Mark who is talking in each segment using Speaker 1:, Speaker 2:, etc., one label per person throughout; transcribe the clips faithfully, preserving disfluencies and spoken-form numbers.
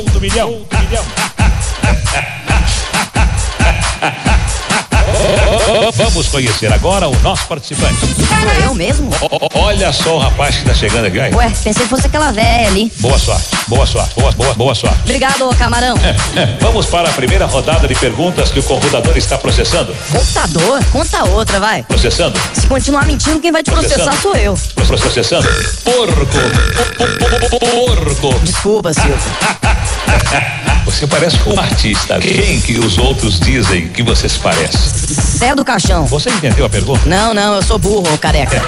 Speaker 1: Show do milhão. Show do milhão. Vamos conhecer agora o nosso participante.
Speaker 2: Sou eu mesmo?
Speaker 1: O, o, olha só o rapaz que tá chegando aqui. Aí.
Speaker 2: Ué, pensei que fosse aquela véia ali.
Speaker 1: Boa sorte, boa sorte, boa, boa, boa sorte.
Speaker 2: Obrigado, ô camarão.
Speaker 1: É, é. Vamos para a primeira rodada de perguntas que o computador está processando.
Speaker 2: Computador? Conta outra, vai.
Speaker 1: Processando.
Speaker 2: Se continuar mentindo, quem vai te processar sou eu.
Speaker 1: Processando. Porco. Porco.
Speaker 2: Desculpa, Silvio.
Speaker 1: Você parece um artista. Quem que os outros dizem que você se parece?
Speaker 2: Zé do Caixão.
Speaker 1: Você entendeu a pergunta?
Speaker 2: Não, não, eu sou burro, careca.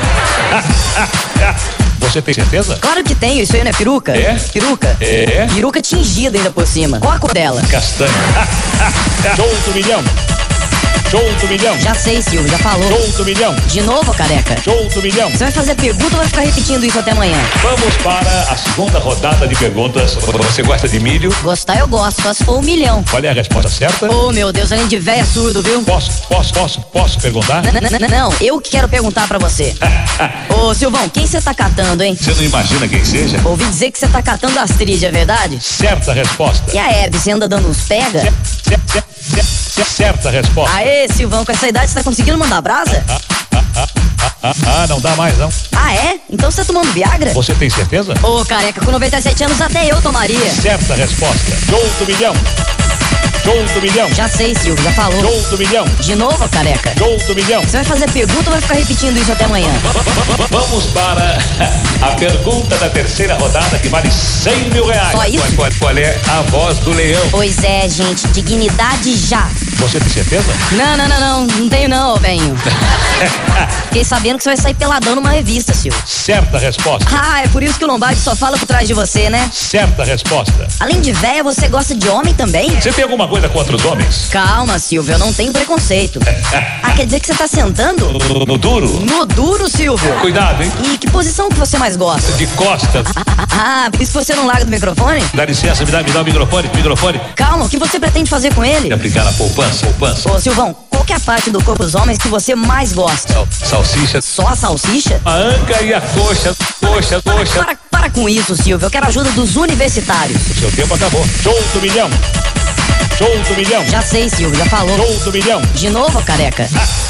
Speaker 1: Você tem certeza?
Speaker 2: Claro que tenho, isso aí não é peruca?
Speaker 1: É?
Speaker 2: Peruca?
Speaker 1: É?
Speaker 2: Peruca tingida ainda por cima. Qual a cor dela?
Speaker 1: Castanha. Show do milhão. Show do milhão.
Speaker 2: Já sei, Silvio, já falou.
Speaker 1: Show do milhão.
Speaker 2: De novo, careca?
Speaker 1: Show do milhão.
Speaker 2: Você vai fazer pergunta ou vai ficar repetindo isso até amanhã?
Speaker 1: Vamos para a segunda rodada de perguntas. Você gosta de milho?
Speaker 2: Gostar eu gosto, só se for um milhão.
Speaker 1: Qual é a resposta certa?
Speaker 2: Oh, meu Deus, além de véia surdo, viu?
Speaker 1: Posso, posso, posso, posso perguntar?
Speaker 2: Não, eu que quero perguntar pra você. Ô, Silvão, quem você tá catando, hein?
Speaker 1: Você não imagina quem seja?
Speaker 2: Ouvi dizer que você tá catando Astrid, é verdade?
Speaker 1: Certa resposta.
Speaker 2: E a Hebe, você anda dando uns pega?
Speaker 1: Cer- cer- cer- cer- Certa resposta.
Speaker 2: Aê, Silvão, com essa idade você tá conseguindo mandar brasa?
Speaker 1: Ah, ah, ah, ah, ah, não dá mais não.
Speaker 2: Ah, é? Então você tá tomando Viagra?
Speaker 1: Você tem certeza?
Speaker 2: Ô, careca, com noventa e sete anos até eu tomaria.
Speaker 1: Certa resposta. Show do milhão. Show do milhão.
Speaker 2: Já sei, Silvio, já falou.
Speaker 1: Show do milhão.
Speaker 2: De novo, careca?
Speaker 1: Show do milhão.
Speaker 2: Você vai fazer pergunta ou vai ficar repetindo isso até amanhã?
Speaker 1: Vamos para a pergunta da terceira rodada que vale cem mil reais.
Speaker 2: Só isso?
Speaker 1: Qual, qual, qual é a voz do leão?
Speaker 2: Pois é, gente, dignidade já.
Speaker 1: Você tem certeza?
Speaker 2: Não, não, não, não, não tenho não, ô velhinho. Fiquei sabendo que você vai sair peladão numa revista, Silvio.
Speaker 1: Certa resposta.
Speaker 2: Ah, é por isso que o Lombardi só fala por trás de você, né?
Speaker 1: Certa resposta.
Speaker 2: Além de véia, você gosta de homem também?
Speaker 1: Você tem alguma coisa contra os homens?
Speaker 2: Calma, Silvio, eu não tenho preconceito. Ah, quer dizer que você tá sentando?
Speaker 1: No, no duro?
Speaker 2: No duro, Silvio.
Speaker 1: Cuidado, hein?
Speaker 2: E que posição que você mais gosta?
Speaker 1: De costas.
Speaker 2: Ah, por isso você não larga do microfone?
Speaker 1: Dá licença, me dá, me dá o microfone, microfone.
Speaker 2: Calma, o que você pretende fazer com ele?
Speaker 1: Aplicar na poupança, poupança.
Speaker 2: Ô, Silvão, qual que é a parte do corpo dos homens que você mais gosta?
Speaker 1: Sal, salsicha.
Speaker 2: Só a salsicha?
Speaker 1: A anca e a coxa, coxa, coxa.
Speaker 2: Para, para com isso, Silvio, eu quero a ajuda dos universitários.
Speaker 1: O seu tempo acabou. Show do milhão. Show do milhão.
Speaker 2: Já sei, Silvio, já falou.
Speaker 1: Show do milhão.
Speaker 2: De novo, careca?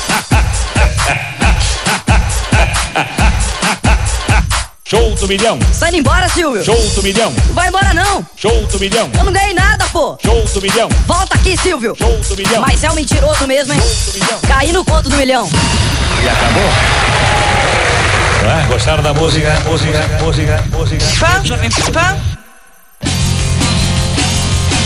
Speaker 1: Show do milhão.
Speaker 2: Sai embora, Silvio.
Speaker 1: Show do milhão.
Speaker 2: Não vai embora, não.
Speaker 1: Show do milhão.
Speaker 2: Eu não ganhei nada, pô.
Speaker 1: Show do milhão.
Speaker 2: Volta aqui, Silvio.
Speaker 1: Show do milhão.
Speaker 2: Mas é um mentiroso mesmo, hein?
Speaker 1: Show do milhão.
Speaker 2: Caí no conto do milhão.
Speaker 1: E acabou. Ah, gostaram da música? Música, música, música.
Speaker 3: Fã, Jovem Pan.